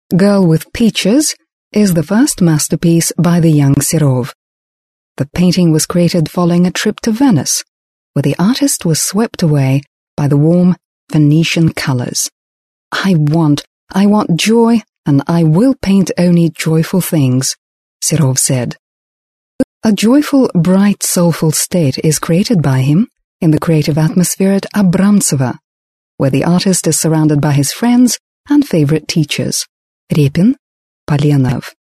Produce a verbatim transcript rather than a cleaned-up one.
Girl with Peaches is the first masterpiece by the young Serov. The painting was created following a trip to Venice, where the artist was swept away by the warm Venetian colors. I want, I want joy, and I will paint only joyful things, Serov said. A joyful, bright, soulful state is created by him in the creative atmosphere at Abramtsevo, where the artist is surrounded by his friends and favorite teachers, Repin, Polenov.